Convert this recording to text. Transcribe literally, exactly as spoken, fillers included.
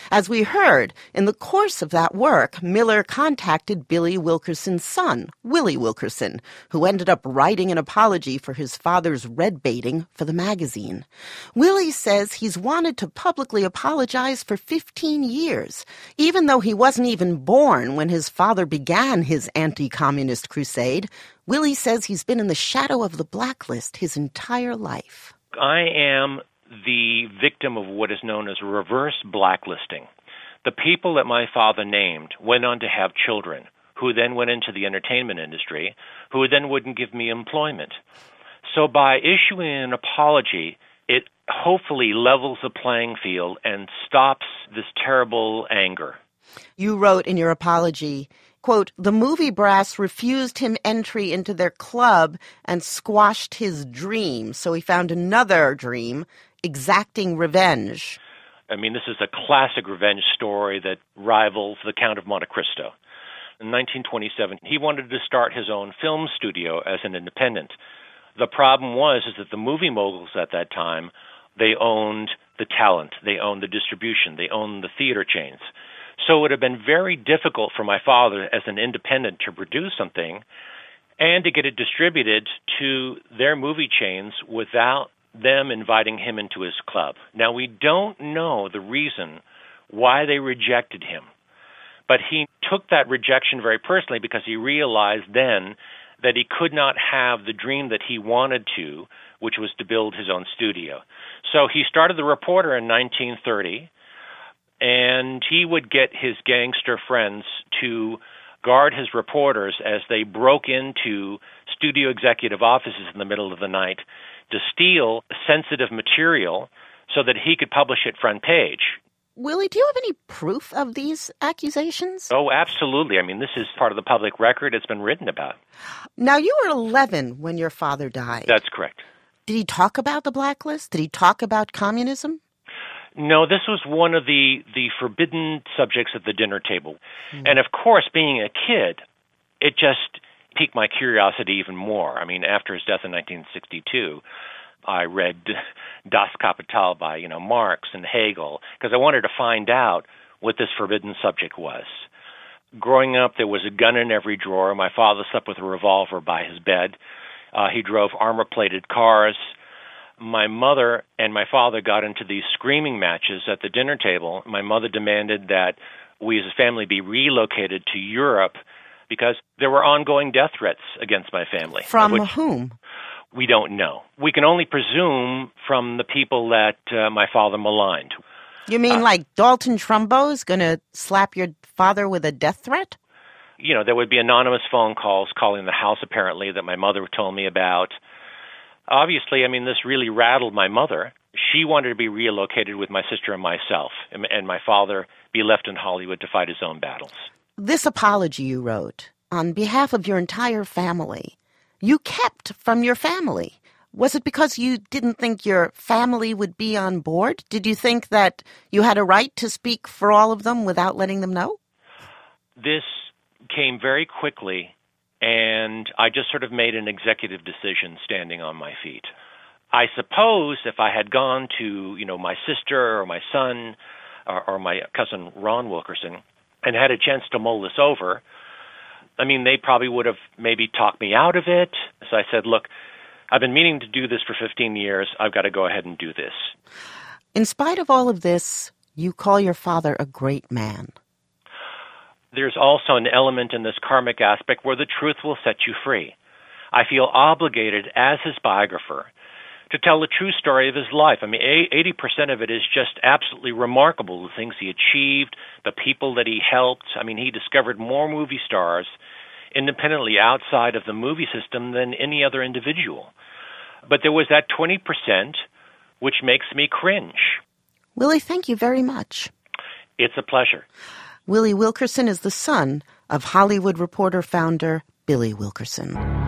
As we heard, in the course of that work, Miller contacted Billy Wilkerson's son, Willie Wilkerson, who ended up writing an apology for his father's red baiting for the magazine. Willie says he's wanted to publicly apologize for fifteen years, even though he wasn't even born when his father began his anti-communist crusade. Willie says he's been in the shadow of the blacklist his entire life. I am the victim of what is known as reverse blacklisting. The people that my father named went on to have children, who then went into the entertainment industry, who then wouldn't give me employment. So by issuing an apology, it hopefully levels the playing field and stops this terrible anger. You wrote in your apology, quote, "The movie brass refused him entry into their club and squashed his dream, so he found another dream, exacting revenge." I mean, this is a classic revenge story that rivals The Count of Monte Cristo. In nineteen twenty-seven, he wanted to start his own film studio as an independent. The problem was is that the movie moguls at that time, they owned the talent, they owned the distribution, they owned the theater chains. So it would have been very difficult for my father as an independent to produce something and to get it distributed to their movie chains without them inviting him into his club. Now, we don't know the reason why they rejected him, but he took that rejection very personally because he realized then that he could not have the dream that he wanted to, which was to build his own studio. So he started the Reporter in nineteen thirty, and he would get his gangster friends to guard his reporters as they broke into studio executive offices in the middle of the night to steal sensitive material so that he could publish it front page. Willie, do you have any proof of these accusations? Oh, absolutely. I mean, this is part of the public record. It's been written about. Now, you were eleven when your father died. That's correct. Did he talk about the blacklist? Did he talk about communism? No, this was one of the, the forbidden subjects at the dinner table. Mm. And of course, being a kid, it just piqued my curiosity even more. I mean, after his death in nineteen sixty-two, I read Das Kapital by, you know, Marx and Hegel, because I wanted to find out what this forbidden subject was. Growing up, there was a gun in every drawer. My father slept with a revolver by his bed. Uh, he drove armor-plated cars. My mother and my father got into these screaming matches at the dinner table. My mother demanded that we as a family be relocated to Europe because there were ongoing death threats against my family. From whom? We don't know. We can only presume from the people that uh, my father maligned. You mean uh, like Dalton Trumbo is going to slap your father with a death threat? You know, there would be anonymous phone calls calling the house, apparently, that my mother told me about. Obviously, I mean, this really rattled my mother. She wanted to be relocated with my sister and myself, and, and my father be left in Hollywood to fight his own battles. This apology you wrote on behalf of your entire family, you kept from your family. Was it because you didn't think your family would be on board? Did you think that you had a right to speak for all of them without letting them know? This came very quickly, and I just sort of made an executive decision standing on my feet. I suppose if I had gone to, you know, my sister or my son or, or my cousin Ron Wilkerson and had a chance to mull this over, I mean, they probably would have maybe talked me out of it. So I said, look, I've been meaning to do this for fifteen years. I've got to go ahead and do this. In spite of all of this, you call your father a great man. There's also an element in this karmic aspect where the truth will set you free. I feel obligated as his biographer to tell the true story of his life. I mean, eighty percent of it is just absolutely remarkable, the things he achieved, the people that he helped. I mean, he discovered more movie stars independently outside of the movie system than any other individual. But there was that twenty percent which makes me cringe. Willie, thank you very much. It's a pleasure. Willie Wilkerson is the son of Hollywood Reporter founder Billy Wilkerson.